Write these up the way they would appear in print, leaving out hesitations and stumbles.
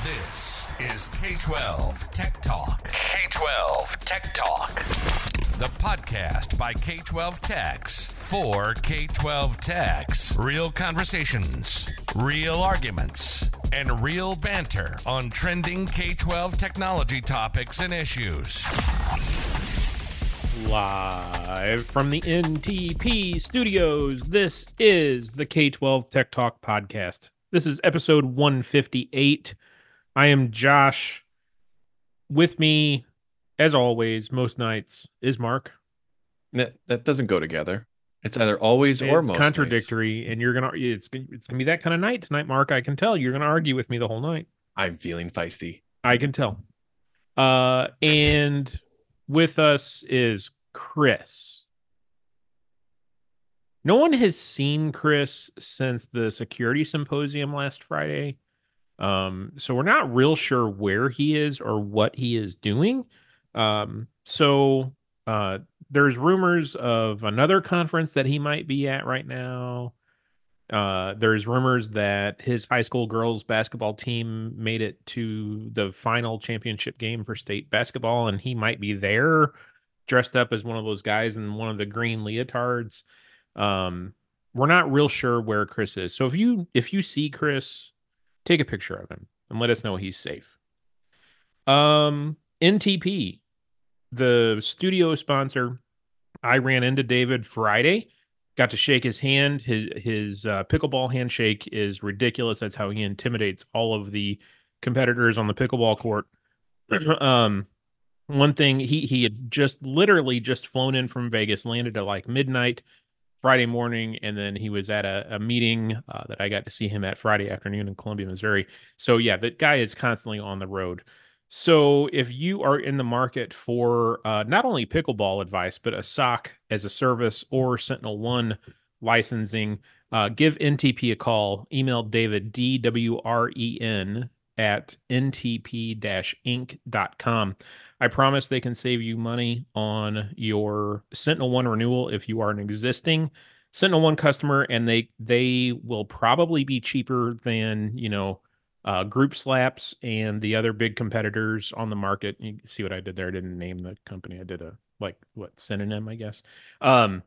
This is K-12 Tech Talk. K-12 Tech Talk. The podcast by K-12 Techs for K-12 Techs. Real conversations, real arguments, and real banter on trending K-12 technology topics and issues. Live from the NTP studios, this is the K-12 Tech Talk podcast. This is episode 158. I am Josh. With me, as always, most nights, is Mark. That doesn't go together. It's either always or most nights. It's contradictory, and it's gonna be that kind of night tonight, Mark. I can tell you're gonna argue with me the whole night. I'm feeling feisty. I can tell. And with us is Chris. No one has seen Chris since the security symposium last Friday. So we're not real sure where he is or what he is doing. So there's rumors of another conference that he might be at right now. There's rumors that his high school girls basketball team made it to the final championship game for state basketball, and he might be there dressed up as one of those guys in one of the green leotards. We're not real sure where Chris is. So if you see Chris, take a picture of him and let us know he's safe. NTP, the studio sponsor. I ran into David Friday, got to shake his hand. His pickleball handshake is ridiculous. That's how he intimidates all of the competitors on the pickleball court. One thing, he had literally just flown in from Vegas, landed at like midnight Friday morning, and then he was at a meeting that I got to see him at Friday afternoon in Columbia, Missouri. So yeah, that guy is constantly on the road. So if you are in the market for not only pickleball advice, but a SOC as a service or SentinelOne licensing, give NTP a call. Email David, DWREN, at ntp-inc.com. I promise they can save you money on your SentinelOne renewal if you are an existing SentinelOne customer, and they will probably be cheaper than, Group Slaps and the other big competitors on the market. You see what I did there? I didn't name the company. I did synonym, I guess. I'm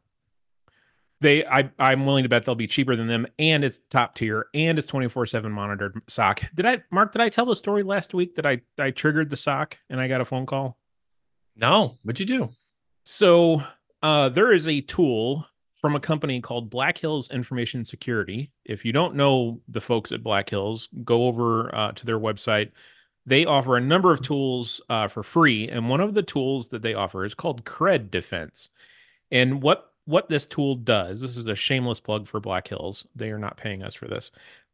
willing to bet they'll be cheaper than them, and it's top tier, and it's 24/7 monitored SOC. Did I tell the story last week that I triggered the SOC and I got a phone call? No, what'd you do? So there is a tool from a company called Black Hills Information Security. If you don't know the folks at Black Hills, go over to their website. They offer a number of tools for free, and one of the tools that they offer is called Cred Defense. And what this tool does, this is a shameless plug for Black Hills. They are not paying us for this.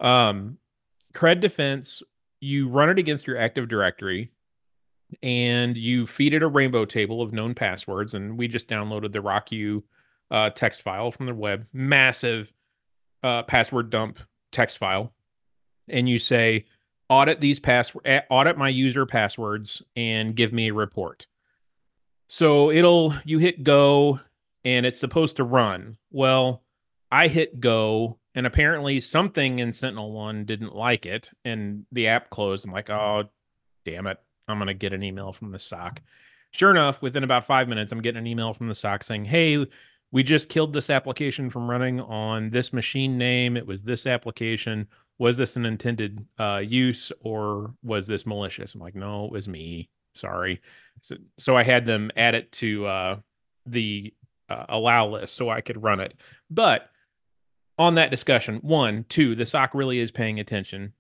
Cred Defense, you run it against your Active Directory, and you feed it a rainbow table of known passwords. And we just downloaded the RockU text file from the web, massive password dump text file. And you say, audit my user passwords and give me a report. So you hit go, and it's supposed to run. Well, I hit go, and apparently something in SentinelOne didn't like it, and the app closed. I'm like, oh, damn it. I'm going to get an email from the SOC. Sure enough, within about 5 minutes, I'm getting an email from the SOC saying, hey, we just killed this application from running on this machine name. It was this application. Was this an intended use, or was this malicious? I'm like, no, it was me. Sorry. So I had them add it to the allow list so I could run it. But on that discussion, the SOC really is paying attention.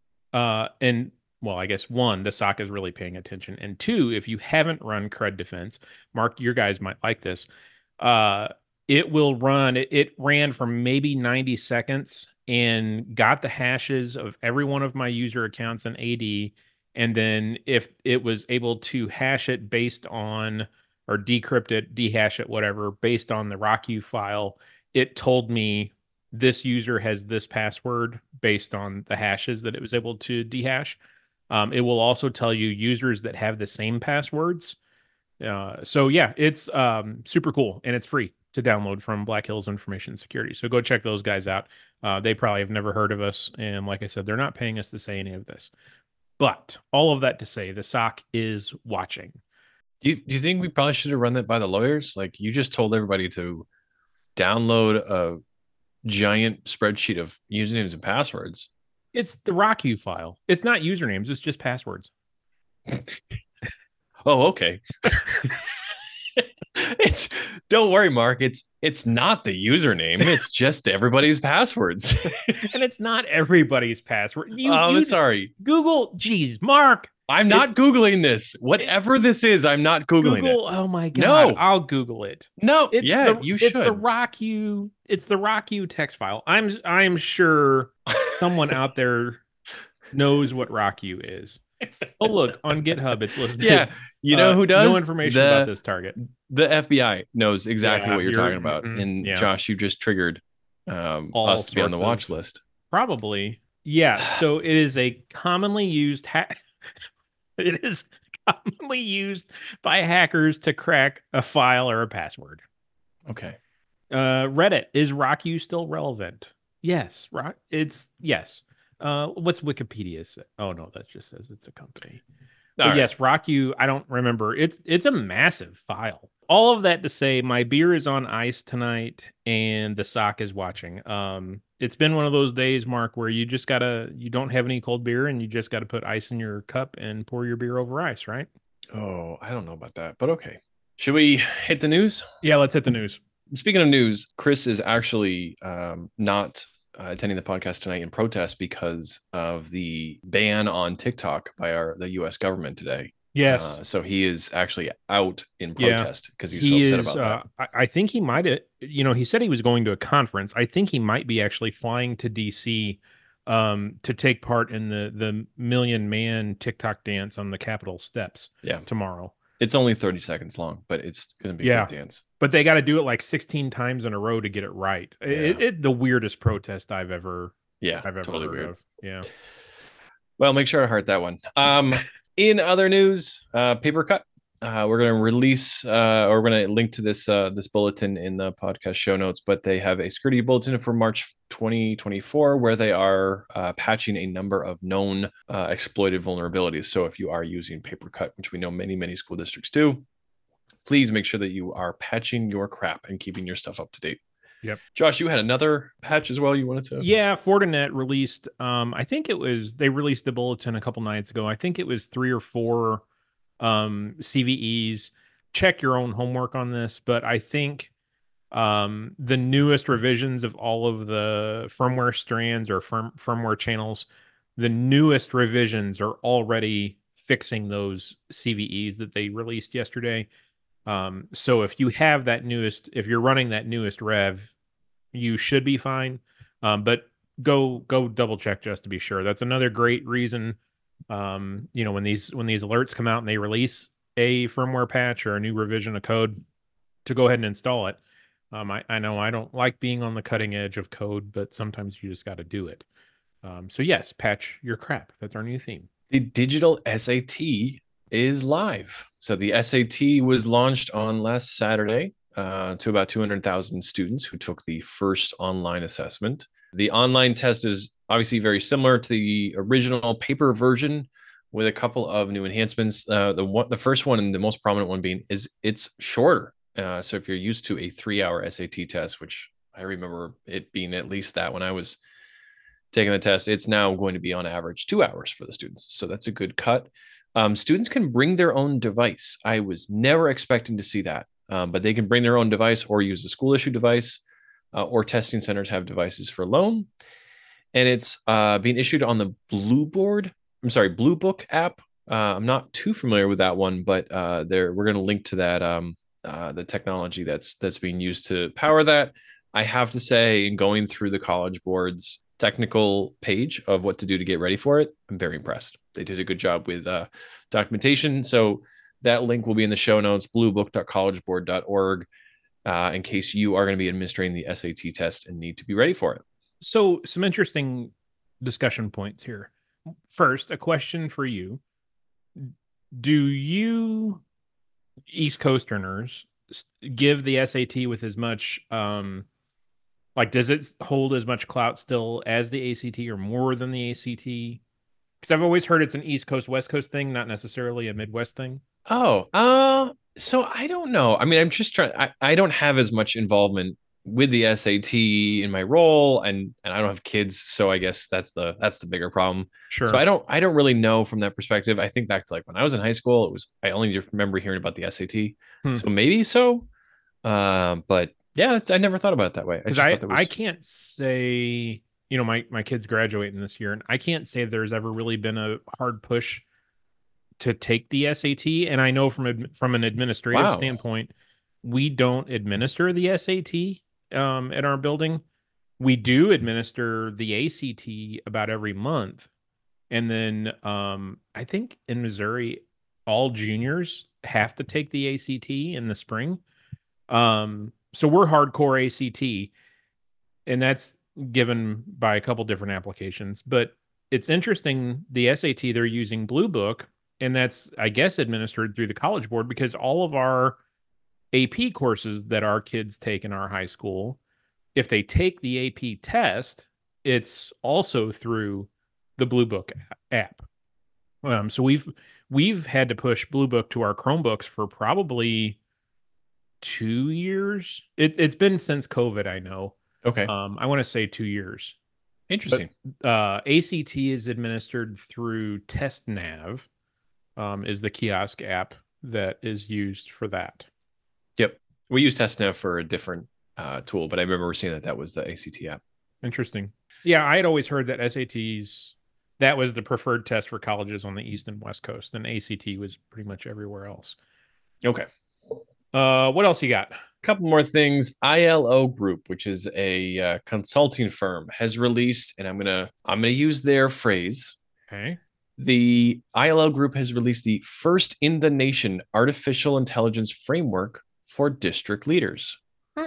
I guess the SOC is really paying attention. And two, if you haven't run Cred Defense, Mark, your guys might like this. It will run. It ran for maybe 90 seconds and got the hashes of every one of my user accounts in AD. And then if it was able to hash it based on, or decrypt it, dehash it, whatever, based on the RockU file, it told me this user has this password based on the hashes that it was able to dehash. It will also tell you users that have the same passwords. So yeah, it's super cool, and it's free to download from Black Hills Information Security. So go check those guys out. They probably have never heard of us. And like I said, they're not paying us to say any of this. But all of that to say, the SOC is watching. Do you think we probably should have run that by the lawyers? Like you just told everybody to download a giant spreadsheet of usernames and passwords. It's the RockU file. It's not usernames. It's just passwords. Oh, okay. It's don't worry, Mark. It's not the username. It's just everybody's passwords. And it's not everybody's password. I'm sorry. Google, geez, Mark. I'm not Googling this. Whatever this is, I'm not Googling Google, it. oh my God. No. I'll Google it. No, It's you should. It's the RockU text file. I'm sure someone out there knows what RockU is. Oh, look, on GitHub, it's listed. Yeah, you know who does? No information about this target. The FBI knows exactly what you're talking about. Mhm, And yeah. Josh, you just triggered us to be on the watch list. Probably. Yeah. So it is a commonly used it is commonly used by hackers to crack a file or a password. Okay. Reddit, is RockU still relevant? Yes. Yes. What's Wikipedia say? Oh no, that just says it's a company. But yes, RockU, I don't remember. It's a massive file. All of that to say, my beer is on ice tonight and the SOC is watching. It's been one of those days, Mark, where you don't have any cold beer and you just gotta put ice in your cup and pour your beer over ice, right? Oh, I don't know about that, but okay. Should we hit the news? Yeah, let's hit the news. Speaking of news, Chris is actually not attending the podcast tonight in protest because of the ban on TikTok by the U.S. government today. Yes. So he is actually out in protest because he's so upset about that. I think he might have, he said he was going to a conference. I think he might be actually flying to DC to take part in the Million Man TikTok dance on the Capitol steps tomorrow. It's only 30 seconds long, but it's going to be a good dance. But they got to do it like 16 times in a row to get it right. Yeah. The weirdest protest I've ever totally heard weird. of. Yeah. Well, make sure to heart that one. In other news, Papercut. We're going to release, or we're going to link to this bulletin in the podcast show notes. But they have a security bulletin for March 2024 where they are patching a number of known exploited vulnerabilities. So if you are using Papercut, which we know many school districts do, please make sure that you are patching your crap and keeping your stuff up to date. Yep. Josh, you had another patch as well you wanted to? Yeah, Fortinet released, I think they released the bulletin a couple nights ago. I think it was 3 or 4 CVEs. Check your own homework on this, but I think the newest revisions of all of the firmware strands or firmware channels, the newest revisions are already fixing those CVEs that they released yesterday. So if you have if you're running that newest rev, you should be fine. But go double check just to be sure. That's another great reason. When these alerts come out and they release a firmware patch or a new revision of code, to go ahead and install it. I know I don't like being on the cutting edge of code, but sometimes you just got to do it. So yes, patch your crap. That's our new theme. The digital SAT is live. So the SAT was launched on last Saturday to about 200,000 students who took the first online assessment. The online test is obviously very similar to the original paper version with a couple of new enhancements. The first one and the most prominent one being it's shorter. So if you're used to a 3-hour SAT test, which I remember it being at least that when I was taking the test, it's now going to be on average 2 hours for the students. So that's a good cut. Students can bring their own device. I was never expecting to see that, but they can bring their own device or use the school issue device, or testing centers have devices for loan. And it's being issued on the Blue Book app. I'm not too familiar with that one, but we're going to link to that, the technology that's being used to power that. I have to say, in going through the College Board's technical page of what to do to get ready for it, I'm very impressed. They did a good job with documentation. So that link will be in the show notes, bluebook.collegeboard.org, in case you are going to be administering the SAT test and need to be ready for it. So some interesting discussion points here. First, a question for you. Do you East Coasterners give the SAT with as much, does it hold as much clout still as the ACT or more than the ACT? Because I've always heard it's an East Coast, West Coast thing, not necessarily a Midwest thing. So I don't know. I mean, I'm just trying. I don't have as much involvement with the SAT in my role, and I don't have kids, so I guess that's the bigger problem. So Sure. I don't really know from that perspective. I think back to like when I was in high school, I only just remember hearing about the SAT. Hmm. So maybe so. But yeah, I never thought about it that way. I Because just thought that I was can't say, my kid's graduating this year, and I can't say there's ever really been a hard push to take the SAT. And I know from an administrative wow. standpoint, we don't administer the SAT at our building. We do administer the ACT about every month. And then I think in Missouri, all juniors have to take the ACT in the spring. So we're hardcore ACT, and that's given by a couple different applications. But it's interesting, the SAT, they're using Blue Book, and that's, I guess, administered through the College Board, because all of our AP courses that our kids take in our high school, if they take the AP test, it's also through the Blue Book app. So we've had to push Blue Book to our Chromebooks for probably 2 years. It's been since COVID, I know. Okay. I want to say 2 years. Interesting. ACT is administered through TestNav, is the kiosk app that is used for that. Yep. We use TestNav for a different tool, but I remember seeing that was the ACT app. Interesting. Yeah, I had always heard that SATs, that was the preferred test for colleges on the East and West Coast, and ACT was pretty much everywhere else. Okay. What else you got? A couple more things. ILO Group, which is a consulting firm, has released, and I'm gonna use their phrase. Okay. The ILO Group has released the first in the nation artificial intelligence framework for district leaders.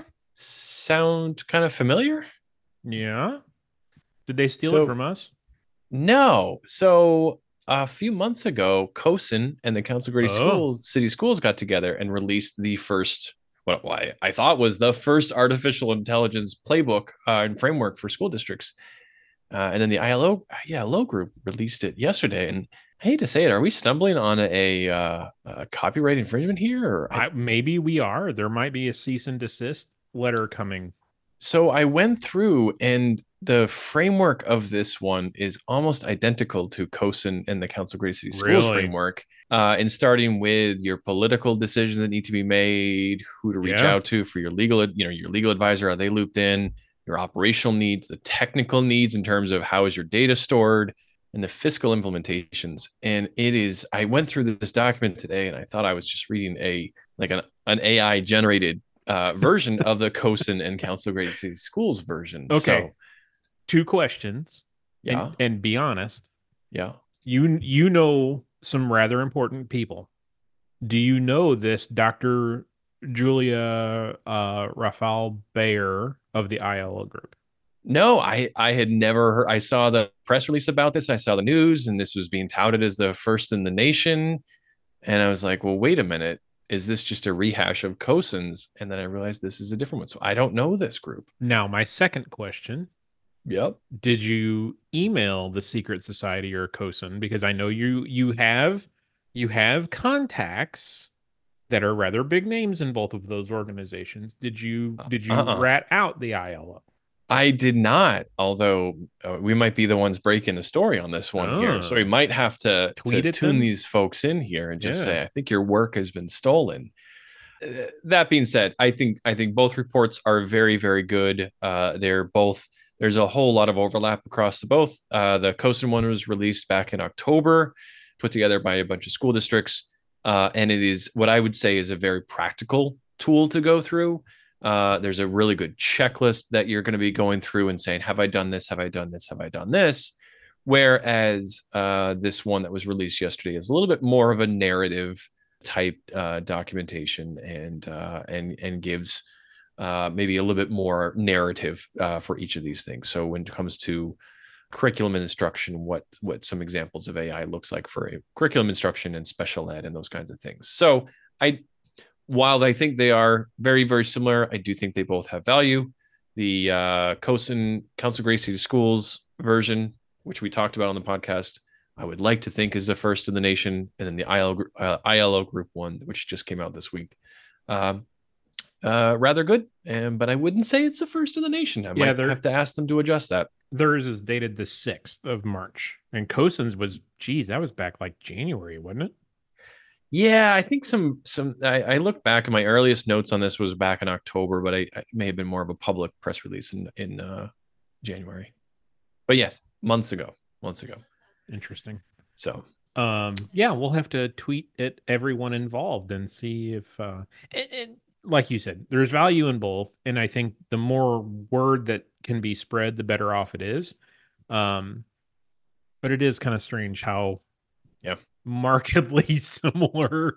Sound kind of familiar? Yeah. Did they steal So- it from us? No. So a few months ago, CoSN and the Council Grady City Schools got together and released the first, what I thought was the first artificial intelligence playbook and framework for school districts. And then the ILO group released it yesterday. And I hate to say it, are we stumbling on a copyright infringement here? Or maybe we are. There might be a cease and desist letter coming. So I went through, and the framework of this one is almost identical to CoSN and the Council Grady City Schools framework. And starting with your political decisions that need to be made, who to reach out to for your legal advisor, are they looped in? Your operational needs, the technical needs in terms of how is your data stored, and the fiscal implementations. And I went through this document today, and I thought I was just reading an AI generated version of the CoSN and Council Grady City Schools version. Okay. So, 2 questions. Yeah. And be honest. Yeah. You know some rather important people. Do you know this Dr. Julia Rafael Bayer of the ILO group? No, I had never heard. I saw the press release about this. I saw the news, and this was being touted as the first in the nation. And I was like, well, wait a minute. Is this just a rehash of CoSN's? And then I realized this is a different one. So I don't know this group. Now, my second question. Yep. Did you email the Secret Society or CoSN? Because I know you have contacts that are rather big names in both of those organizations. Did you rat out the ILO? I did not, although we might be the ones breaking the story on this one here. So we might have to tune these folks in here and just say, I think your work has been stolen. That being said, I think both reports are very, very good. There's a whole lot of overlap across both. The CoSN one was released back in October, put together by a bunch of school districts. And it is what I would say is a very practical tool to go through. There's a really good checklist that you're going to be going through and saying, have I done this? Have I done this? Have I done this? Whereas this one that was released yesterday is a little bit more of a narrative type documentation and gives maybe a little bit more narrative for each of these things. So when it comes to curriculum and instruction, what some examples of AI looks like for a curriculum instruction and special ed and those kinds of things. So while I think they are very, very similar, I do think they both have value. The CoSN Council Grady City Schools version, which we talked about on the podcast, I would like to think is the first in the nation, and then the ILO Group 1, which just came out this week. Rather good, but I wouldn't say it's the first in the nation. I might have to ask them to adjust that. Theirs is dated the 6th of March, and COSIN's was, geez, that was back like January, wasn't it? Yeah, I think I look back at my earliest notes on this was back in October, but I may have been more of a public press release in January. But yes, months ago. Interesting. So, yeah, we'll have to tweet at everyone involved and see if, and like you said, there's value in both. And I think the more word that can be spread, the better off it is. But it is kind of strange how markedly similar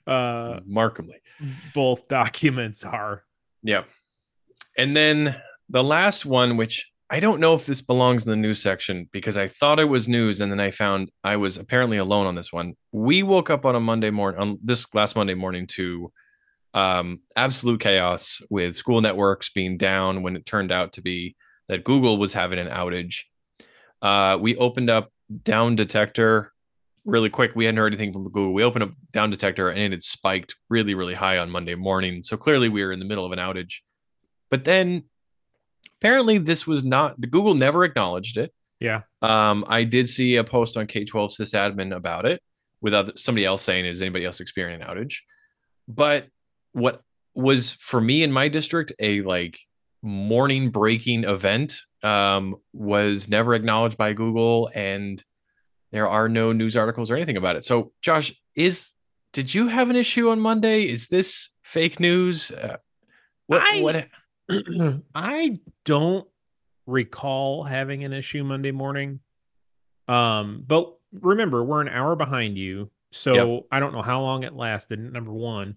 both documents are. Yeah. And then the last one, which I don't know if this belongs in the news section because I thought it was news, and then I found I was apparently alone on this one. We woke up on this last Monday morning to absolute chaos with school networks being down when it turned out to be that Google was having an outage. We opened up Down Detector really quick. We hadn't heard anything from Google. We opened up Down Detector and it had spiked really, really high on Monday morning. So clearly we were in the middle of an outage. But then apparently this was not, the Google never acknowledged it. Yeah. I did see a post on K12 sysadmin about it with somebody else saying, is anybody else experiencing an outage? But what was for me in my district a like morning breaking event was never acknowledged by Google, and there are no news articles or anything about it. So Josh, did you have an issue on Monday? Is this fake news? I don't recall having an issue Monday morning. But remember, we're an hour behind you, so I don't know how long it lasted, number one.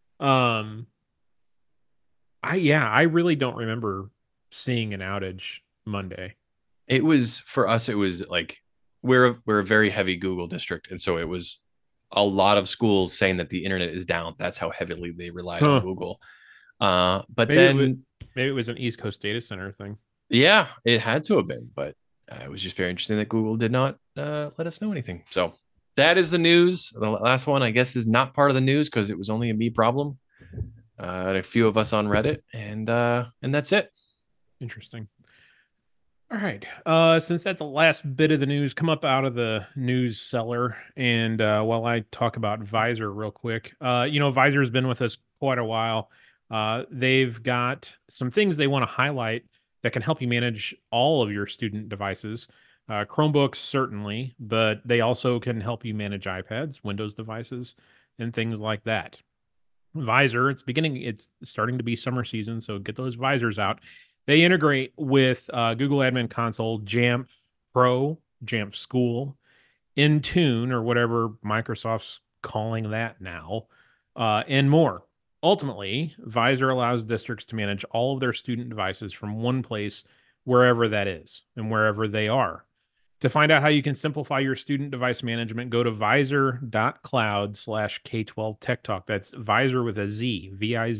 I really don't remember seeing an outage Monday. It was, for us, it was like we're a very heavy Google district, and so it was a lot of schools saying that the internet is down. That's how heavily they relied on Google. But maybe it was an East Coast data center thing. Yeah, it had to have been, but it was just very interesting that Google did not let us know anything. So that is the news. The last one, I guess, is not part of the news because it was only a me problem. A few of us on Reddit, and that's it. Interesting. All right. Since that's the last bit of the news, come up out of the news cellar, and while I talk about Visor real quick, Visor has been with us quite a while. They've got some things they want to highlight that can help you manage all of your student devices. Chromebooks, certainly, but they also can help you manage iPads, Windows devices, and things like that. Visor, it's starting to be summer season, so get those visors out. They integrate with Google Admin Console, Jamf Pro, Jamf School, Intune, or whatever Microsoft's calling that now, and more. Ultimately, Visor allows districts to manage all of their student devices from one place, wherever that is and wherever they are. To find out how you can simplify your student device management, go to visor.cloud/K12 Tech Talk. That's Visor with a Z,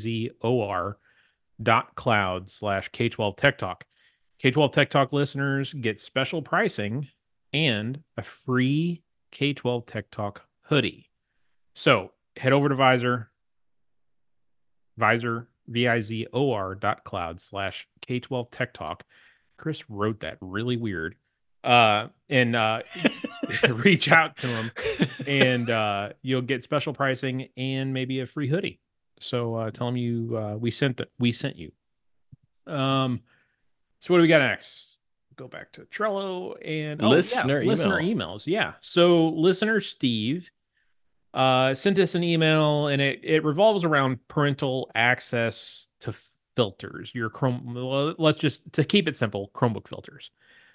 VIZOR.cloud/K12 Tech Talk. K12 Tech Talk listeners get special pricing and a free K12 Tech Talk hoodie. So head over to Visor, VIZOR.cloud/K12 Tech Talk. Chris wrote that really weird. And reach out to them, and you'll get special pricing and maybe a free hoodie. So tell them we sent you. So what do we got next? Go back to Trello and listener emails. Yeah. So listener Steve sent us an email, and it revolves around parental access to filters. Your let's just, to keep it simple, Chromebook filters.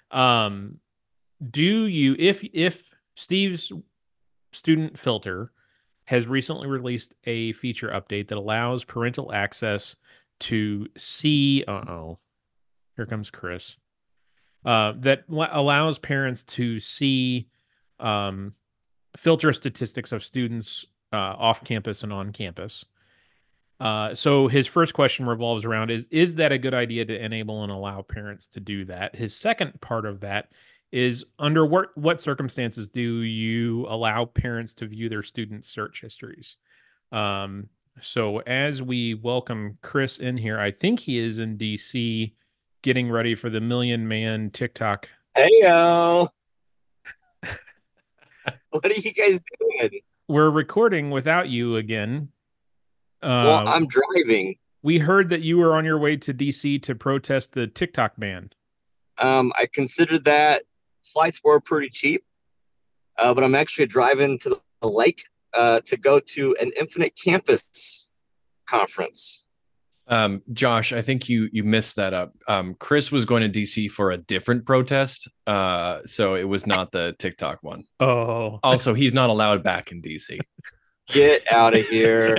If Steve's student filter has recently released a feature update that allows parental access to see, here comes Chris, that allows parents to see filter statistics of students off campus and on campus. So his first question revolves around is that a good idea to enable and allow parents to do that? His second part of that is under what circumstances do you allow parents to view their students' search histories? So as we welcome Chris in here, I think he is in DC getting ready for the Million Man TikTok. Hey yo. What are you guys doing? We're recording without you again. Well, I'm driving. We heard that you were on your way to DC to protest the TikTok ban. I considered that flights were pretty cheap, but I'm actually driving to the lake to go to an Infinite Campus conference. Josh, I think you missed that up. Chris was going to DC for a different protest, so it was not the TikTok one. Oh, also, he's not allowed back in DC. Get out of here.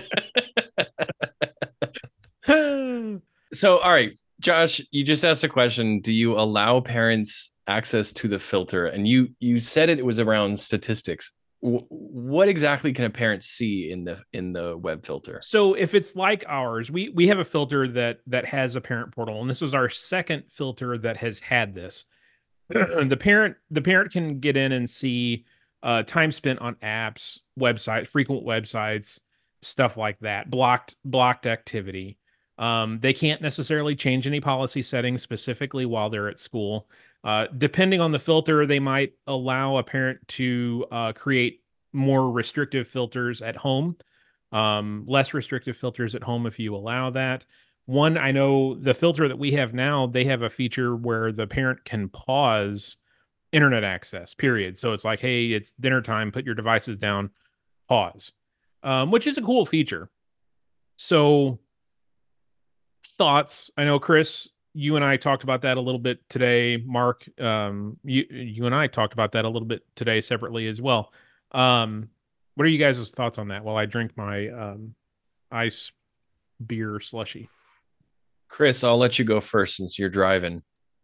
So, all right, Josh, you just asked a question. Do you allow parents access to the filter? And you said it was around statistics. What exactly can a parent see in the web filter? So if it's like ours, we have a filter that has a parent portal, and this is our second filter that has had this. The parent can get in and see time spent on apps, websites, frequent websites, stuff like that, blocked activity. They can't necessarily change any policy settings specifically while they're at school. Depending on the filter, they might allow a parent to create more restrictive filters at home, less restrictive filters at home if you allow that. One, I know the filter that we have now, they have a feature where the parent can pause internet access, period. So it's like, hey, it's dinner time, put your devices down, pause, which is a cool feature. So thoughts? I know, Chris, you and I talked about that a little bit today. Mark, you and I talked about that a little bit today separately as well. What are you guys' thoughts on that while I drink my ice beer slushy? Chris, I'll let you go first since you're driving.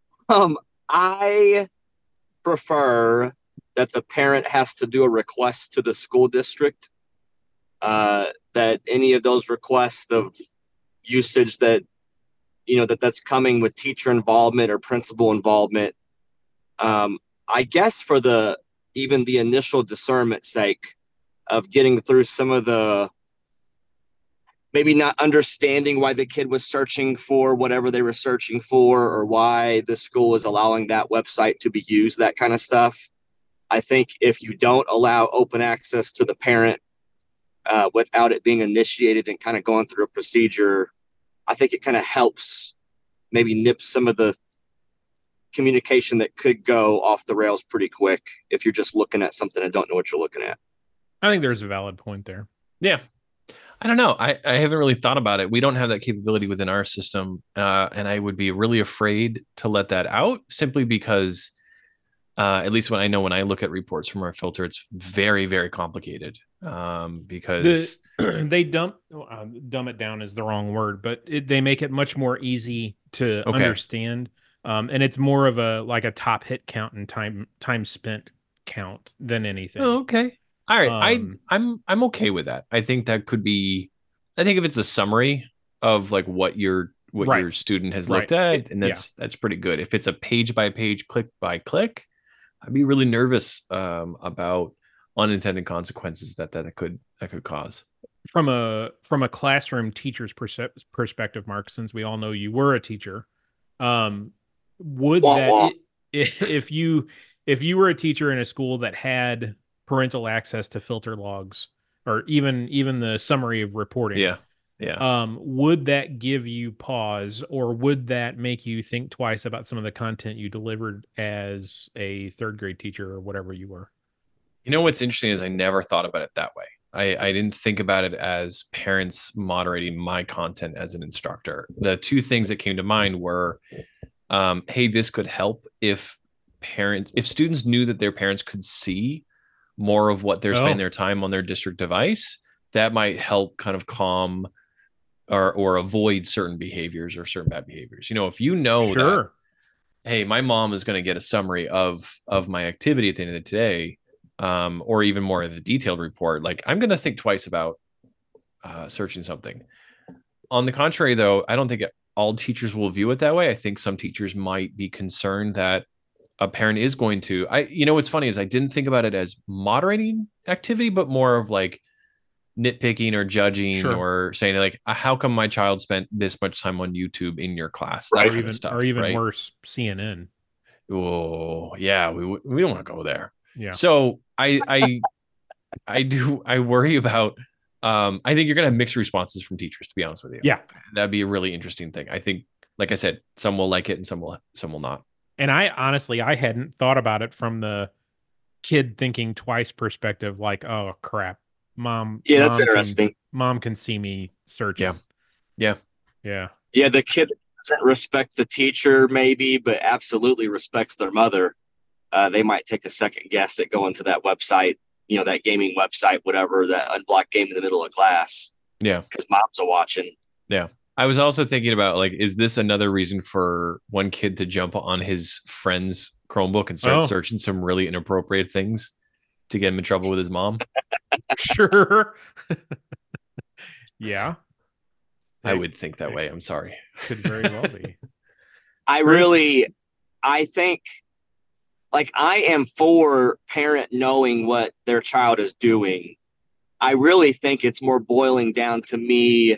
I prefer that the parent has to do a request to the school district, that any of those requests of usage that, that's coming with teacher involvement or principal involvement. I guess for even the initial discernment sake of getting through some of the maybe not understanding why the kid was searching for whatever they were searching for, or why the school was allowing that website to be used, that kind of stuff. I think if you don't allow open access to the parent without it being initiated and kind of going through a procedure, I think it kind of helps maybe nip some of the communication that could go off the rails pretty quick if you're just looking at something and don't know what you're looking at. I think there's a valid point there. Yeah. I don't know. I haven't really thought about it. We don't have that capability within our system. And I would be really afraid to let that out simply because, at least when I look at reports from our filter, it's very, very complicated. Because they dumb it down is the wrong word, but they make it much more easy to understand. And it's more of a top hit count and time spent count than anything. Oh, okay. All right. I'm okay with that. I think that could be, I think if it's a summary of like what your student has looked at, and that's pretty good. If it's a page by page, click by click, I'd be really nervous about unintended consequences that could cause. From a classroom teacher's perspective, Mark, since we all know you were a teacher, if you were a teacher in a school that had parental access to filter logs or even the summary of reporting, would that give you pause, or would that make you think twice about some of the content you delivered as a third grade teacher or whatever you were? What's interesting is I never thought about it that way. I didn't think about it as parents moderating my content as an instructor. The two things that came to mind were, hey, this could help if students knew that their parents could see more of what they're spending their time on their district device. That might help kind of calm or avoid certain behaviors or certain bad behaviors. If you know that, hey, my mom is going to get a summary of my activity at the end of the day, or even more of a detailed report, like I'm going to think twice about searching something. On the contrary, though, I don't think all teachers will view it that way. I think some teachers might be concerned that a parent is going to, what's funny is I didn't think about it as moderating activity, but more of like nitpicking or judging Sure. or saying like, how come my child spent this much time on YouTube in your class? That Right. kind of stuff. Or even right? worse, CNN. Oh yeah, we don't want to go there. Yeah. So I worry about. I think you're gonna have mixed responses from teachers. To be honest with you, Yeah. that'd be a really interesting thing. I think, like I said, some will like it and some will not. And I honestly, I hadn't thought about it from the kid thinking twice perspective. Like, oh crap, Yeah, that's interesting. Mom can see me searching. Yeah. Yeah, the kid doesn't respect the teacher, maybe, but absolutely respects their mother. They might take a second guess at going to that website, that gaming website, whatever, that unblocked game in the middle of class. Yeah. Because mom's a watching. Yeah. I was also thinking about like, is this another reason for one kid to jump on his friend's Chromebook and start searching some really inappropriate things to get him in trouble with his mom? Sure. Yeah. I would think that way. I'm sorry. Could very well be. I think, like, I am for parent knowing what their child is doing. I really think it's more boiling down to me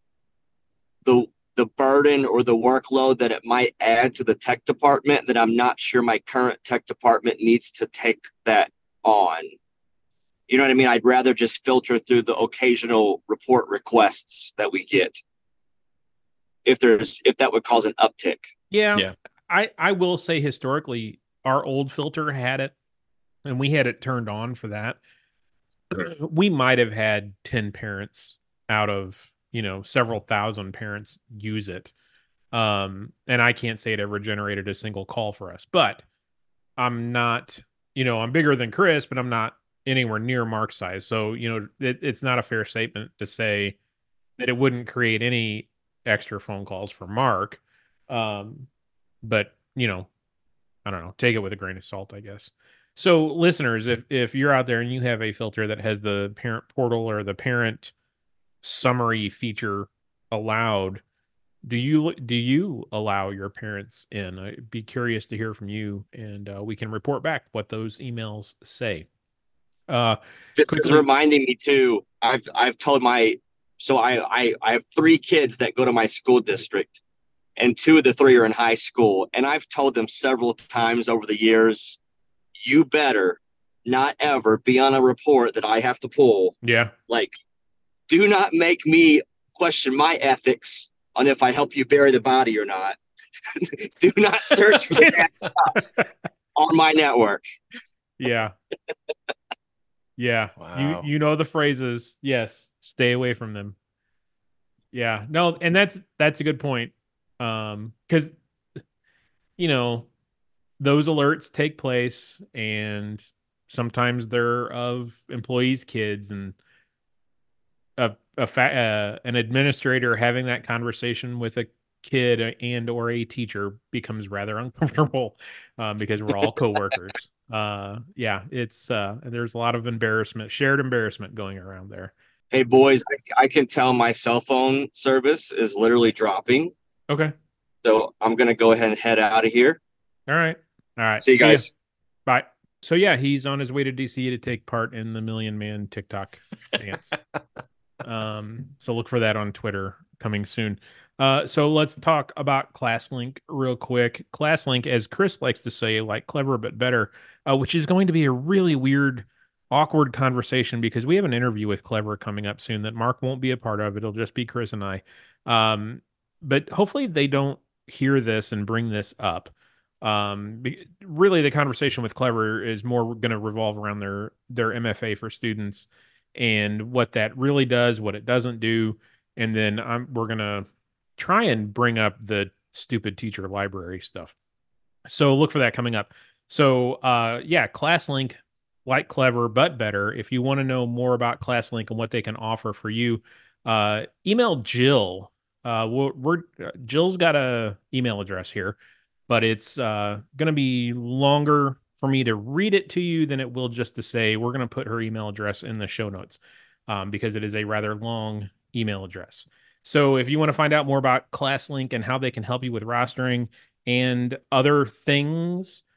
the burden or the workload that it might add to the tech department that I'm not sure my current tech department needs to take that on. You know what I mean? I'd rather just filter through the occasional report requests that we get. If that would cause an uptick. Yeah. I will say historically, our old filter had it, and we had it turned on for that. We might have had 10 parents out of, several thousand parents use it. And I can't say it ever generated a single call for us, but I'm not, I'm bigger than Chris, but I'm not anywhere near Mark's size. So, it's not a fair statement to say that it wouldn't create any extra phone calls for Mark. But, I don't know, take it with a grain of salt, I guess. So listeners, if you're out there and you have a filter that has the parent portal or the parent summary feature allowed, do you allow your parents in? I'd be curious to hear from you, and we can report back what those emails say. This is reminding me too. I've told I have 3 kids that go to my school district, and 2 of the 3 are in high school. And I've told them several times over the years, you better not ever be on a report that I have to pull. Yeah. Like, do not make me question my ethics on if I help you bury the body or not. Do not search for that stuff on my network. Yeah. Yeah. Wow. You know the phrases. Yes. Stay away from them. Yeah. No, and that's a good point. Because those alerts take place, and sometimes they're of employees' kids, and an administrator having that conversation with a kid and or a teacher becomes rather uncomfortable because we're all coworkers. It's there's a lot of shared embarrassment going around there. Hey boys, I can tell my cell phone service is literally dropping. Okay. So I'm going to go ahead and head out of here. All right. See you guys. Bye. So yeah, he's on his way to DC to take part in the Million Man TikTok dance. So look for that on Twitter coming soon. So let's talk about ClassLink real quick. ClassLink, as Chris likes to say, like clever but better, which is going to be a really weird, awkward conversation because we have an interview with Clever coming up soon that Mark won't be a part of. It'll just be Chris and I. But hopefully they don't hear this and bring this up. Really, the conversation with Clever is more going to revolve around their MFA for students and what that really does, what it doesn't do, and then we're going to try and bring up the stupid teacher library stuff. So look for that coming up. So ClassLink, like Clever but better. If you want to know more about ClassLink and what they can offer for you, email Jill. Jill's got a email address here, but it's going to be longer for me to read it to you than it will just to say we're going to put her email address in the show notes because it is a rather long email address. So if you want to find out more about ClassLink and how they can help you with rostering and other things,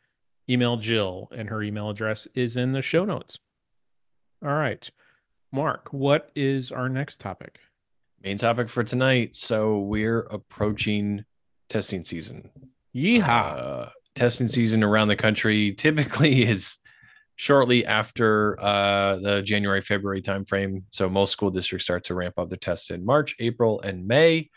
email Jill, and her email address is in the show notes. All right. Mark, what is our next topic? Main topic for tonight. So we're approaching testing season. Yeehaw. Testing season around the country typically is shortly after the January, February timeframe. So most school districts start to ramp up the tests in March, April, and May.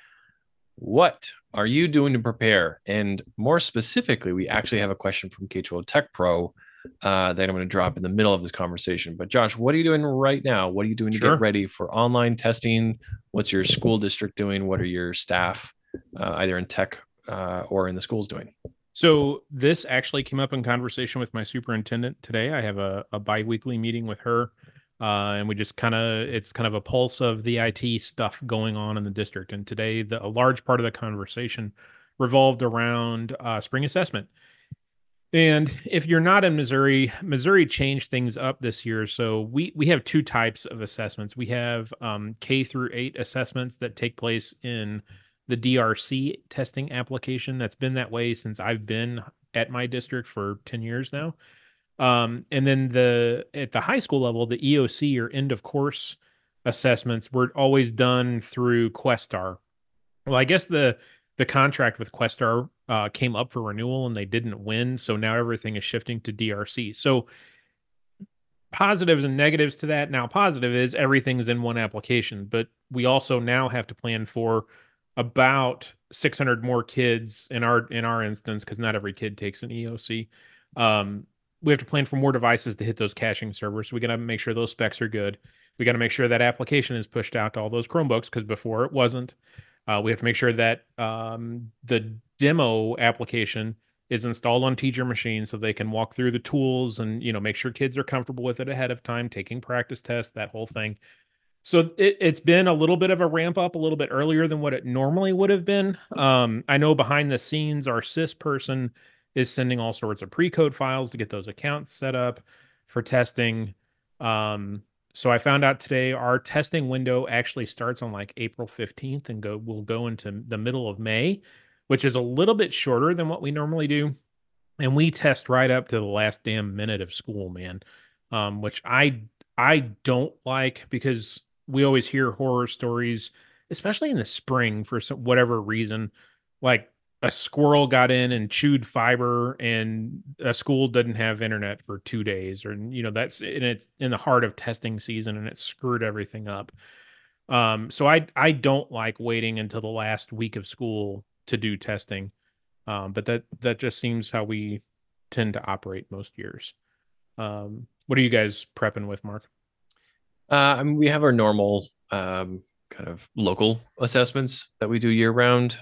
What are you doing to prepare? And more specifically, we actually have a question from K12 Tech Pro that I'm going to drop in the middle of this conversation. But Josh, what are you doing right now? What are you doing to get ready for online testing? What's your school district doing? What are your staff, either in tech or in the schools, doing? So this actually came up in conversation with my superintendent today. I have a bi-weekly meeting with her, and we just it's kind of a pulse of the IT stuff going on in the district. And today, a large part of the conversation revolved around spring assessment. And if you're not in Missouri, Missouri changed things up this year. So we have two types of assessments. We have K through 8 assessments that take place in the DRC testing application. That's been that way since I've been at my district for 10 years now. And then at the high school level, the EOC, or end of course assessments, were always done through Questar. Well, I guess the contract with Questar came up for renewal and they didn't win. So now everything is shifting to DRC. So positives and negatives to that. Now, positive is everything's in one application, but we also now have to plan for about 600 more kids in our instance, because not every kid takes an EOC. We have to plan for more devices to hit those caching servers. So we got to make sure those specs are good. We got to make sure that application is pushed out to all those Chromebooks, because before it wasn't. We have to make sure that the demo application is installed on teacher machines so they can walk through the tools and, make sure kids are comfortable with it ahead of time, taking practice tests, that whole thing. So it's been a little bit of a ramp up, a little bit earlier than what it normally would have been. I know behind the scenes, our SIS person is sending all sorts of pre-code files to get those accounts set up for testing. So I found out today our testing window actually starts on like April 15th and will go into the middle of May, which is a little bit shorter than what we normally do. And we test right up to the last damn minute of school, man, which I don't like, because we always hear horror stories, especially in the spring, for whatever reason. Like a squirrel got in and chewed fiber, and a school didn't have internet for 2 days, or it's in the heart of testing season, and it screwed everything up. So I don't like waiting until the last week of school to do testing, but that just seems how we tend to operate most years. What are you guys prepping with, Mark? We have our normal kind of local assessments that we do year round.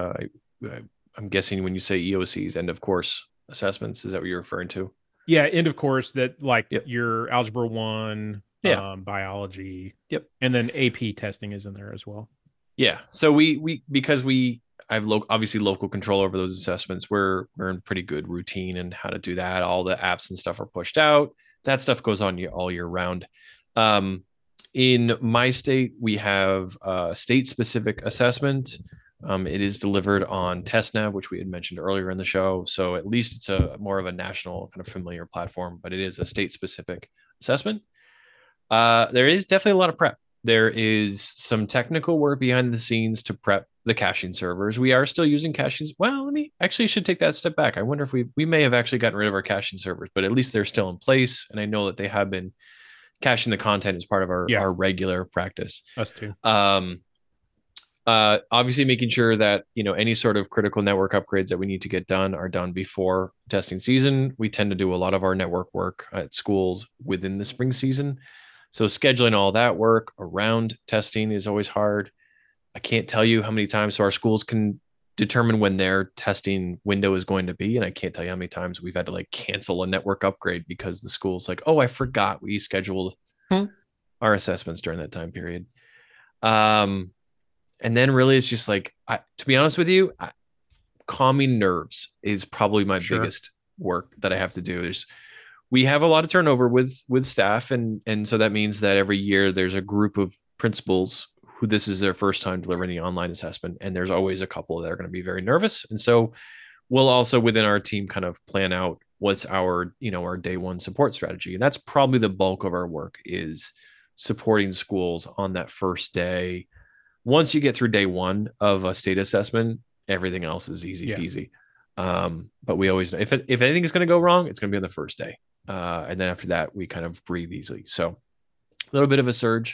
I'm guessing when you say EOCs, end of course assessments, is that what you're referring to? Yeah, end of course, that your Algebra 1, biology. Yep. And then AP testing is in there as well. Yeah. So because I have obviously local control over those assessments, we're in pretty good routine and how to do that. All the apps and stuff are pushed out. That stuff goes on all year round. In my state, we have a state-specific assessment. It is delivered on TestNav, which we had mentioned earlier in the show. So at least it's a more of a national kind of familiar platform, but it is a state-specific assessment. There is definitely a lot of prep. There is some technical work behind the scenes to prep the caching servers. We are still using caching. Well, should take that step back. I wonder if we may have actually gotten rid of our caching servers, but at least they're still in place. And I know that they have been caching the content as part of our regular practice. Us too. Obviously making sure that, any sort of critical network upgrades that we need to get done are done before testing season. We tend to do a lot of our network work at schools within the spring season. So scheduling all that work around testing is always hard. I can't tell you how many times our schools can determine when their testing window is going to be. And I can't tell you how many times we've had to cancel a network upgrade because the school's like, oh, I forgot we scheduled our assessments during that time period. And then really it's just to be honest with you, calming nerves is probably my biggest work that I have to do. We have a lot of turnover with staff. And so that means that every year there's a group of principals who this is their first time delivering the online assessment. And there's always a couple that are going to be very nervous. And so we'll also within our team kind of plan out what's our, our day one support strategy. And that's probably the bulk of our work, is supporting schools on that first day. Once you get through day one of a state assessment, everything else is easy peasy. But we always know if anything is going to go wrong, it's going to be on the first day. And then after that, we kind of breathe easily. So a little bit of a surge.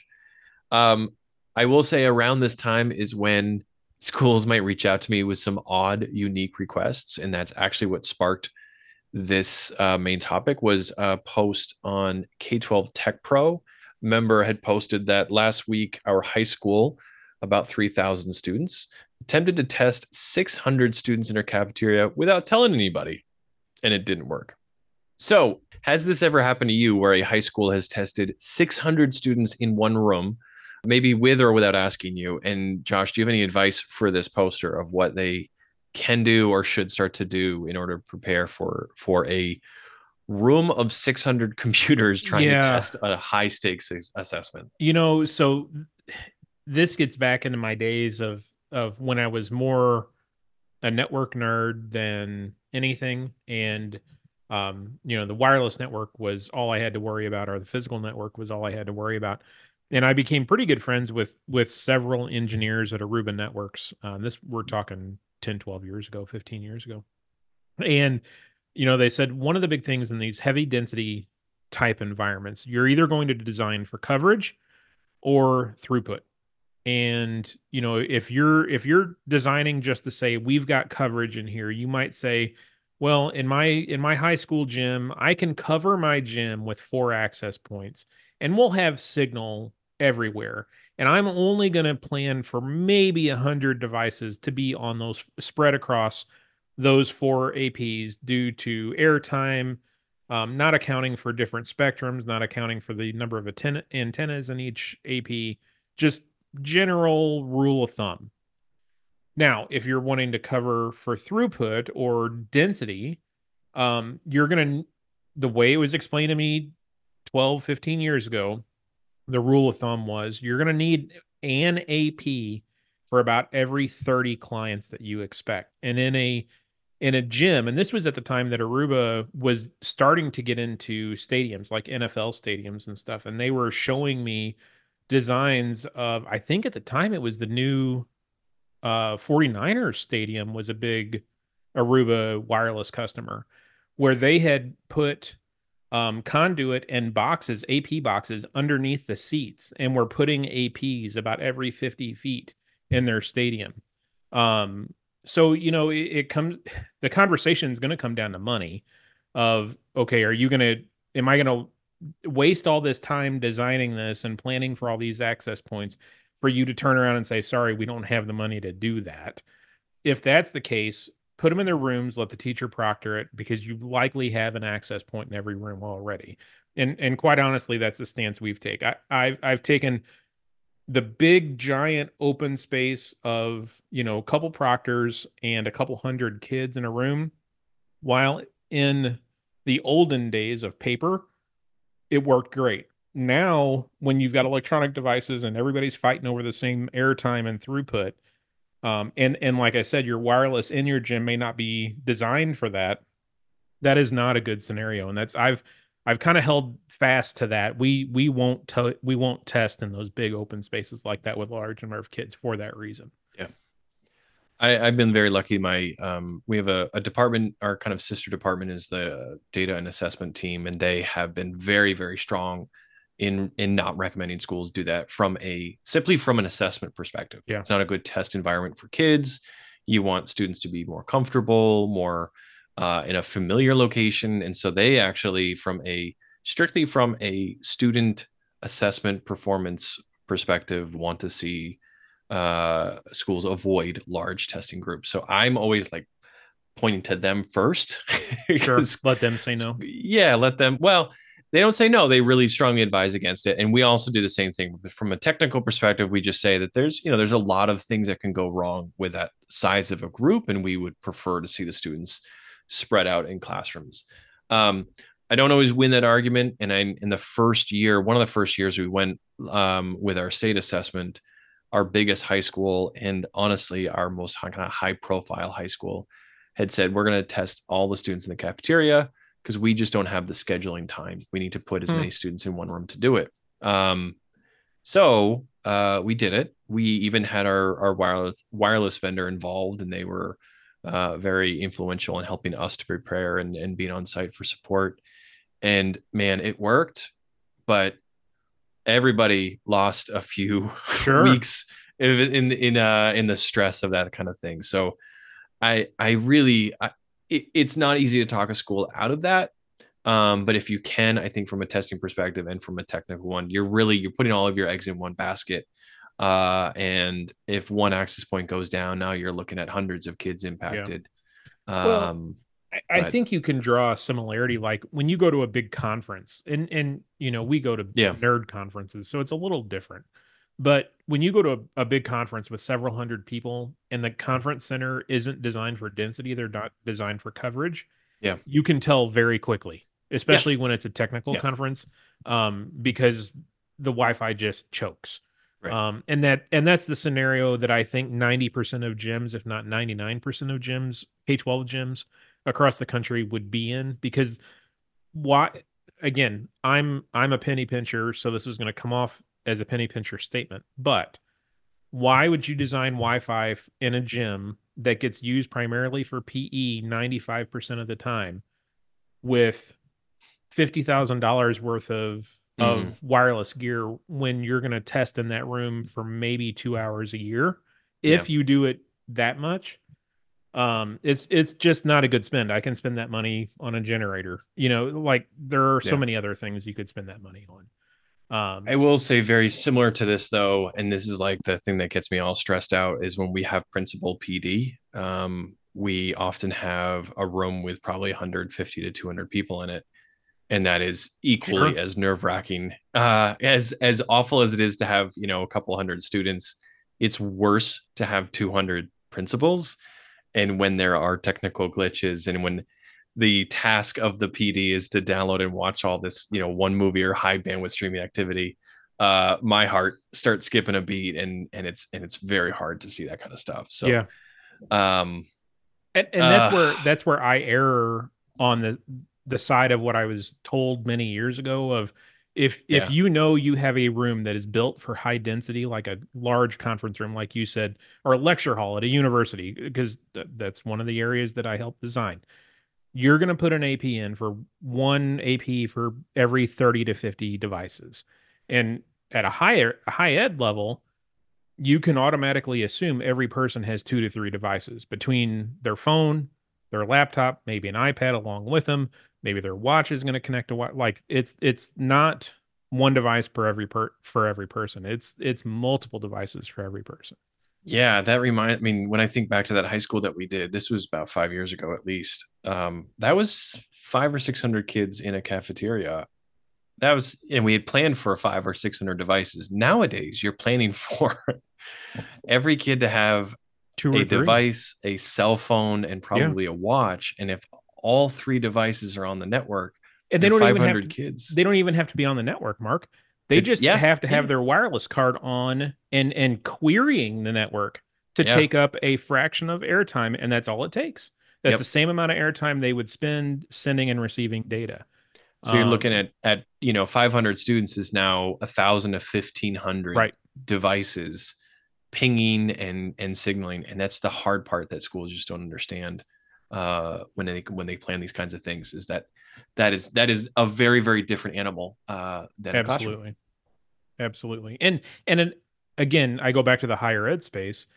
I will say around this time is when schools might reach out to me with some odd, unique requests. And that's actually what sparked this main topic, was a post on K-12 Tech Pro. Member had posted that last week, our high school, about 3,000 students, attempted to test 600 students in our cafeteria without telling anybody, and it didn't work. So has this ever happened to you, where a high school has tested 600 students in one room, maybe with or without asking you? And Josh, do you have any advice for this poster of what they can do or should start to do in order to prepare for a room of 600 computers trying to test a high stakes assessment? So this gets back into my days of when I was more a network nerd than anything. And, the wireless network was all I had to worry about, or the physical network was all I had to worry about. And I became pretty good friends with several engineers at Aruba Networks. We're talking 10, 12 years ago, 15 years ago. And, they said one of the big things in these heavy density type environments, you're either going to design for coverage or throughput. And, if you're designing just to say, we've got coverage in here, you might say, well, in my high school gym, I can cover my gym with 4 access points and we'll have signal everywhere. And I'm only going to plan for maybe 100 devices to be on those, spread across those 4 APs due to airtime, not accounting for different spectrums, not accounting for the number of antennas in each AP, just general rule of thumb. Now, if you're wanting to cover for throughput or density, the way it was explained to me 12, 15 years ago, the rule of thumb was you're going to need an AP for about every 30 clients that you expect. And in a gym, and this was at the time that Aruba was starting to get into stadiums, like NFL stadiums and stuff, and they were showing me designs of, I think at the time it was the new 49ers stadium was a big Aruba wireless customer, where they had put conduit and boxes, AP boxes, underneath the seats, and were putting APs about every 50 feet in their stadium. So, it comes, the conversation is going to come down to money of, okay, am I going to waste all this time designing this and planning for all these access points for you to turn around and say, sorry, we don't have the money to do that? If that's the case, put them in their rooms, let the teacher proctor it, because you likely have an access point in every room already. And quite honestly, that's the stance we've taken. I've taken the big giant open space of, a couple proctors and a couple hundred kids in a room, while in the olden days of paper, it worked great. Now, when you've got electronic devices and everybody's fighting over the same airtime and throughput, and like I said, your wireless in your gym may not be designed for that. That is not a good scenario, and I've kind of held fast to that. We won't test in those big open spaces like that with large number of kids for that reason. Yeah, I've been very lucky. We have a department. Our kind of sister department is the data and assessment team, and they have been very, very strong in not recommending schools do that simply from an assessment perspective. Yeah. It's not a good test environment for kids. You want students to be more comfortable, more in a familiar location. And so they actually, strictly from a student assessment performance perspective, want to see schools avoid large testing groups. So I'm always like pointing to them first. Sure. Let them say no. Yeah, let them. Well, they don't say no. They really strongly advise against it. And we also do the same thing. From a technical perspective, we just say that there's a lot of things that can go wrong with that size of a group. And we would prefer to see the students spread out in classrooms. I don't always win that argument. And in the first year, one of the first years we went with our state assessment, our biggest high school, and honestly, our most kind of high profile high school, had said, we're going to test all the students in the cafeteria, because we just don't have the scheduling time. We need to put as many students in one room to do it. So we did it. We even had our wireless vendor involved, and they were very influential in helping us to prepare and being on site for support. And man, it worked, but everybody lost a few weeks in the stress of that kind of thing. So it's not easy to talk a school out of that. But if you can, I think from a testing perspective and from a technical one, you're putting all of your eggs in one basket. And if one access point goes down, now you're looking at hundreds of kids impacted. Well, I think you can draw a similarity, like when you go to a big conference, and we go to nerd conferences, so it's a little different. But when you go to a big conference with several hundred people and the conference center isn't designed for density, they're not designed for coverage. Yeah, you can tell very quickly, especially when it's a technical conference, because the Wi-Fi just chokes. Right. And that's the scenario that I think 90% of gyms, if not 99% of gyms, K-12 gyms across the country would be in. Because again, I'm a penny pincher, so this is going to come off as a penny pincher statement, but why would you design Wi-Fi in a gym that gets used primarily for PE 95% of the time with $50,000 worth of wireless gear when you're going to test in that room for maybe 2 hours a year? If you do it that much, it's just not a good spend. I can spend that money on a generator. Like there are so many other things you could spend that money on. I will say very similar to this though, and this is like the thing that gets me all stressed out, is when we have principal PD, we often have a room with probably 150 to 200 people in it. And that is equally as nerve-wracking, as awful as it is to have, a couple hundred students. It's worse to have 200 principals. And when there are technical glitches, and when the task of the PD is to download and watch all this, one movie or high bandwidth streaming activity, my heart starts skipping a beat, and it's very hard to see that kind of stuff. So, and that's where I err on the side of what I was told many years ago of if you have a room that is built for high density, like a large conference room, like you said, or a lecture hall at a university, because that's one of the areas that I helped design. You're going to put an AP in for one AP for every 30 to 50 devices. And at a high ed level, you can automatically assume every person has 2 to 3 devices between their phone, their laptop, maybe an iPad along with them. Maybe their watch is going to connect to like it's not one device for every person. It's multiple devices for every person. Yeah, when I think back to that high school that we did, this was about 5 years ago at least. That was 500 or 600 kids in a cafeteria. And we had planned for 500 or 600 devices. Nowadays, you're planning for every kid to have a device, a cell phone, and probably a watch. And if all 3 devices are on the network, and they don't 500 kids. They don't even have to be on the network, Mark. They have to have their wireless card on and querying the network to take up a fraction of airtime, and that's all it takes. That's the same amount of airtime they would spend sending and receiving data. So you're looking at 500 students is now 1,000 to 1,500 devices pinging and signaling, and that's the hard part that schools just don't understand when they plan these kinds of things. Is that is a very, very different animal than a classroom. Absolutely. And again, I go back to the higher ed space.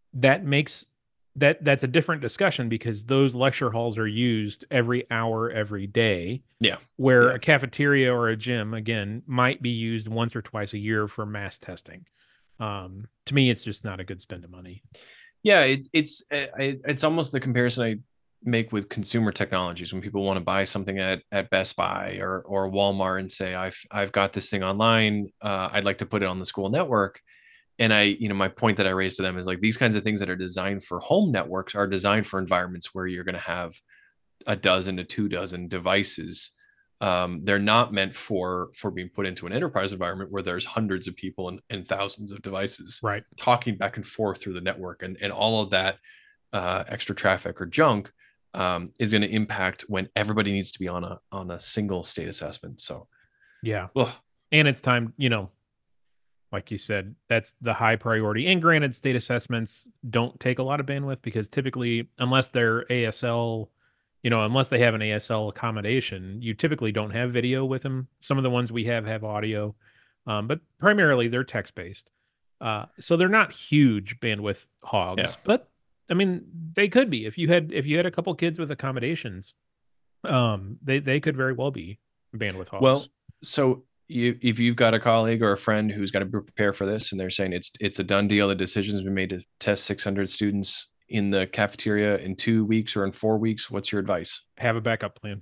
That's a different discussion because those lecture halls are used every hour, every day. Yeah. Where a cafeteria or a gym, again, might be used once or twice a year for mass testing. To me, it's just not a good spend of money. Yeah, it's almost the comparison I make with consumer technologies when people want to buy something at Best Buy or Walmart and say, I've got this thing online. I'd like to put it on the school network. And my point that I raised to them is like these kinds of things that are designed for home networks are designed for environments where you're going to have a dozen to 24 devices. They're not meant for being put into an enterprise environment where there's hundreds of people and thousands of devices talking back and forth through the network and all of that extra traffic or junk is going to impact when everybody needs to be on a single state assessment. So, Yeah. well, And it's time, like you said, that's the high priority. And granted, state assessments don't take a lot of bandwidth because typically, unless they're ASL, unless they have an ASL accommodation, you typically don't have video with them. Some of the ones we have audio, but primarily they're text based. So they're not huge bandwidth hogs, Yeah. but I mean, they could be if you had a couple kids with accommodations. They could very well be bandwidth hogs. Well, so if you've got a colleague or a friend who's got to prepare for this, and they're saying it's a done deal, the decision's been made to test 600 students in the cafeteria in 2 weeks or in 4 weeks, what's your advice? Have a backup plan.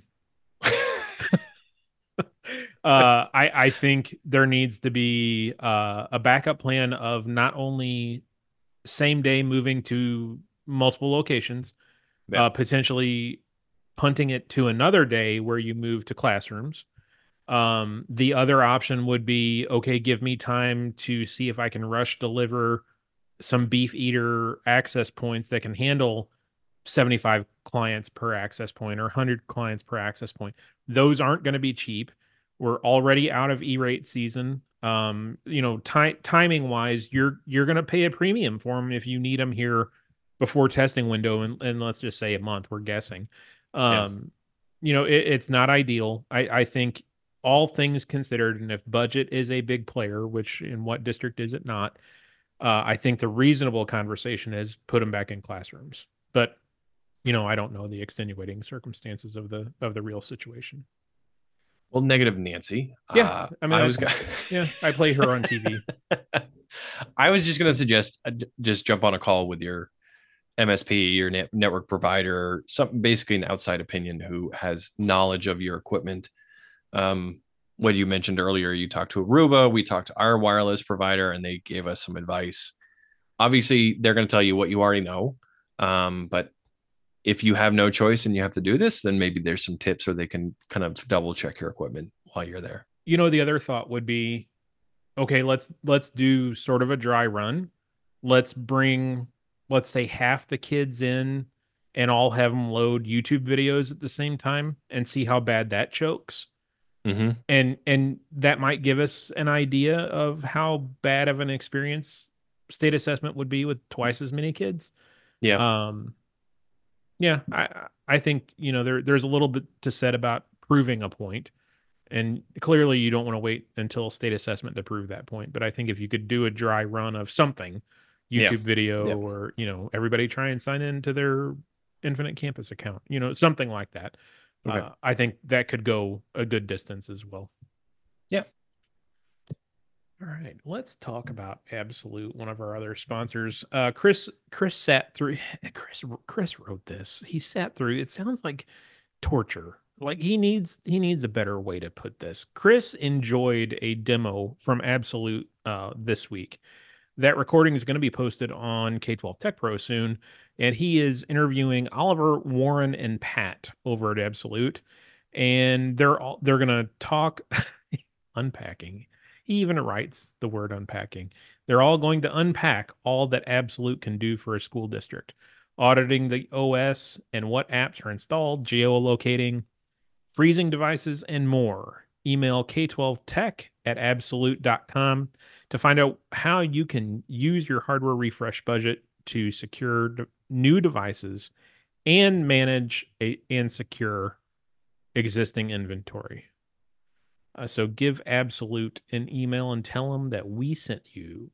I think there needs to be a backup plan of not only same day moving to multiple locations, Yeah. potentially punting it to another day where you move to classrooms. The other option would be, okay, give me time to see if I can rush deliver some beef eater access points that can handle 75 clients per access point or 100 clients per access point. Those aren't going to be cheap. We're already out of E-rate season. Timing wise, you're going to pay a premium for them if you need them here before testing window. And let's just say a month, we're guessing. It's not ideal. I think all things considered, and if budget is a big player, which in what district is it not? I think the reasonable conversation is put them back in classrooms. But I don't know the extenuating circumstances of the real situation. Well, negative Nancy. Yeah, I play her on TV. I was just going to suggest just jump on a call with your MSP, your network provider, something basically an outside opinion who has knowledge of your equipment. What you mentioned earlier, you talked to Aruba, we talked to our wireless provider, and they gave us some advice. Obviously, they're going to tell you what you already know, but if you have no choice and you have to do this, then maybe there's some tips where they can kind of double check your equipment while you're there. The other thought would be, okay, let's do sort of a dry run. Let's bring, let's say, half the kids in and all have them load YouTube videos at the same time and see how bad that chokes. Mm-hmm. And that might give us an idea of how bad of an experience state assessment would be with twice as many kids. Yeah. Yeah, I think, there's a little bit to said about proving a point. And clearly you don't want to wait until state assessment to prove that point. But I think if you could do a dry run of something, YouTube video or, everybody try and sign in to their Infinite Campus account, something like that. Okay. I think that could go a good distance as well. Yeah. All right, let's talk about Absolute, one of our other sponsors. Chris sat through. Chris wrote this. He sat through. It sounds like torture. Like he needs a better way to put this. Chris enjoyed a demo from Absolute this week. That recording is going to be posted on K12 Tech Pro soon, and he is interviewing Oliver, Warren, and Pat over at Absolute, and they're going to talk unpacking. He even writes the word unpacking. They're all going to unpack all that Absolute can do for a school district, auditing the OS and what apps are installed, geolocating, freezing devices, and more. Email k12tech@absolute.com to find out how you can use your hardware refresh budget to secure new devices and manage and secure existing inventory. So give Absolute an email and tell them that we sent you.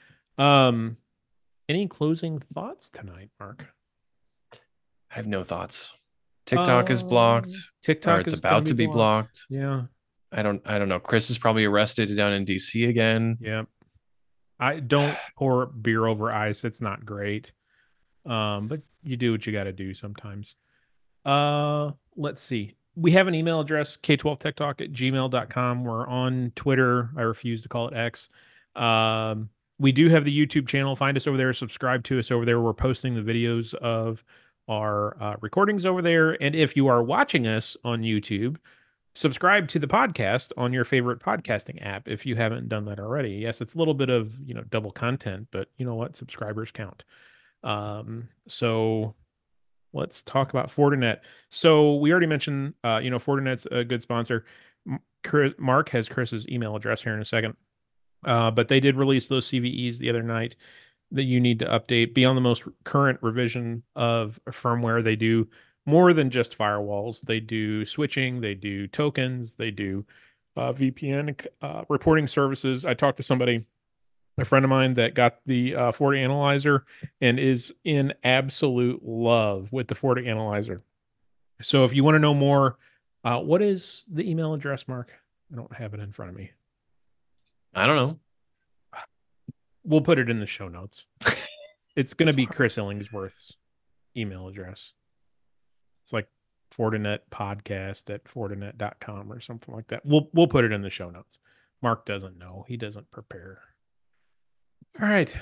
Any closing thoughts tonight, Mark? I have no thoughts. TikTok is blocked. TikTok is about to be blocked. Yeah. I don't know. Chris is probably arrested down in DC again. Yeah. I don't pour beer over ice. It's not great. But you do what you got to do sometimes. Let's see. We have an email address, k12techtalk@gmail.com. We're on Twitter. I refuse to call it X. We do have the YouTube channel. Find us over there. Subscribe to us over there. We're posting the videos of our recordings over there. And if you are watching us on YouTube, subscribe to the podcast on your favorite podcasting app if you haven't done that already. Yes, it's a little bit of, double content, but you know what? Subscribers count. So let's talk about Fortinet. So we already mentioned, Fortinet's a good sponsor. Mark has Chris's email address here in a second. But they did release those CVEs the other night that you need to update. Be on the most current revision of firmware. They do more than just firewalls. They do switching. They do tokens. They do VPN reporting services. I talked to somebody, a friend of mine, that got the FortiAnalyzer and is in absolute love with the FortiAnalyzer. So if you want to know more, what is the email address, Mark? I don't have it in front of me. I don't know. We'll put it in the show notes. It's going to be Chris Illingsworth's email address. It's like FortinetPodcast@Fortinet.com or something like that. We'll put it in the show notes. Mark doesn't know. He doesn't prepare. All right.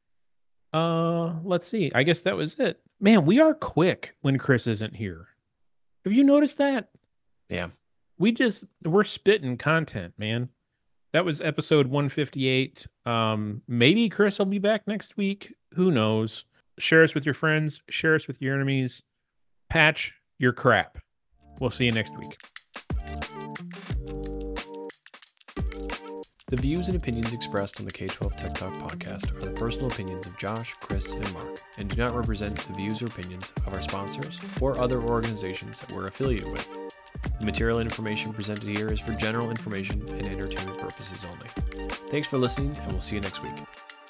Let's see. I guess that was it. Man, we are quick when Chris isn't here. Have you noticed that? Yeah. We're spitting content, man. That was episode 158. Maybe Chris will be back next week. Who knows? Share us with your friends. Share us with your enemies. Patch your crap. We'll see you next week. The views and opinions expressed on the K-12 Tech Talk podcast are the personal opinions of Josh, Chris, and Mark, and do not represent the views or opinions of our sponsors or other organizations that we're affiliated with. The material and information presented here is for general information and entertainment purposes only. Thanks for listening, and we'll see you next week.